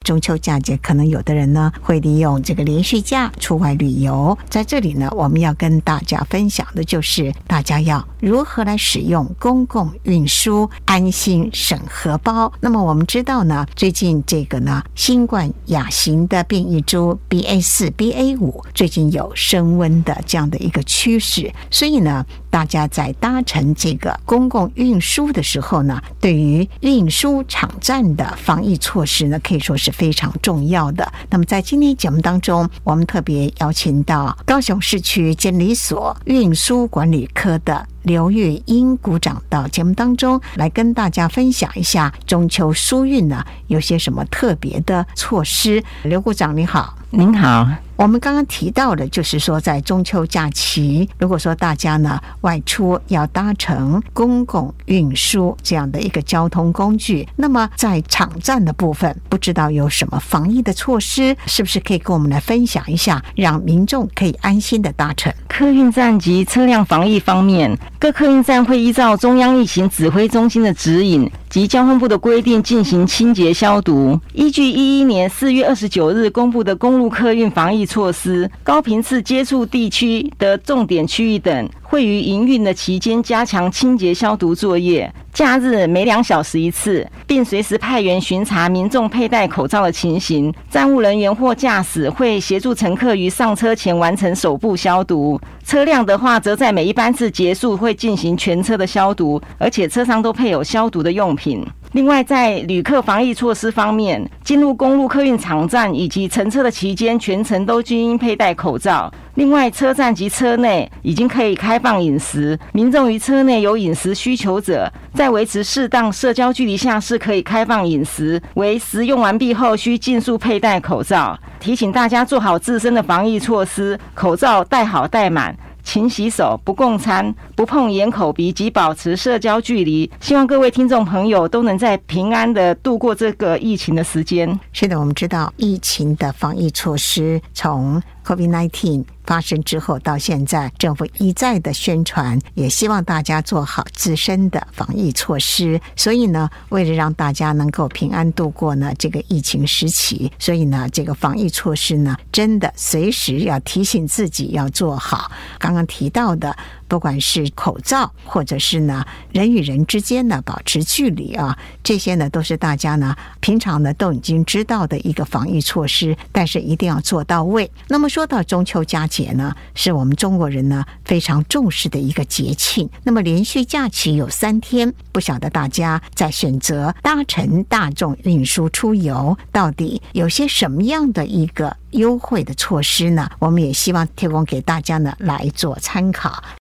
中秋佳节，可能有的人呢会利用这个连续假出外旅游。在这里呢，我们要跟大家分享的就是大家要如何来使用公共运输，安心省荷包。那么我们知道呢，最近这个呢新冠亚型的变异株 BA4、BA5 最近有升温的这样的一个趋势，所以呢大家在搭乘这个公共运输的时候呢，对于运输场站的防疫措施呢，可以说是非常重要的。那么在今天节目当中，我们特别邀请到高雄市区监理所运输管理科的刘玉英股长到节目当中来跟大家分享一下中秋疏运呢有些什么特别的措施。刘股长你好。 您好。 我们刚刚提到的就是说，在中秋假期，如果说大家呢外出要搭乘公共运输这样的一个交通工具，那么在场站的部分，不知道有什么防疫的措施，是不是可以跟我们来分享一下，让民众可以安心的搭乘？ 客运站及车辆防疫方面，各客运站会依照中央疫情指挥中心的指引及交通部的规定进行清洁消毒。依据2011年4月29日公布的公路客运防疫措施，高频次接触地区的重点区域等，会于营运的期间加强清洁消毒作业，假日每2小时一次，并随时派员巡查民众佩戴口罩的情形。站务人员或驾驶会协助乘客于上车前完成手部消毒。车辆的话，则在每一班次结束会进行全车的消毒，而且车上都配有消毒的用品。另外，在旅客防疫措施方面，进入公路客运场站以及乘车的期间，全程都均应佩戴口罩。另外，车站及车内已经可以开放饮食，民众于车内有饮食需求者，在维持适当社交距离下是可以开放饮食，为食用完毕后需尽速佩戴口罩。提醒大家做好自身的防疫措施，口罩戴好戴满，勤洗手，不共餐，不碰眼口鼻及保持社交距离。希望各位听众朋友都能在平安的度过这个疫情的时间。 是的，我们知道疫情的防疫措施从 COVID-19 发生之后到现在，政府一再的宣传，也希望大家做好自身的防疫措施。所以呢，为了让大家能够平安度过呢这个疫情时期，所以呢这个防疫措施呢，真的随时要提醒自己要做好。刚刚提到的，不管是口罩，或者是呢人与人之间呢保持距离啊，这些呢都是大家呢平常呢都已经知道的一个防疫措施，但是一定要做到位。那么说到中秋佳节呢，是我们中国人呢非常重视的一个节庆。那么连续假期有3天，不晓得大家在选择搭乘大众运输出游，到底有些什么样的一个优惠的措施呢？我们也希望提供给大家呢来做参考。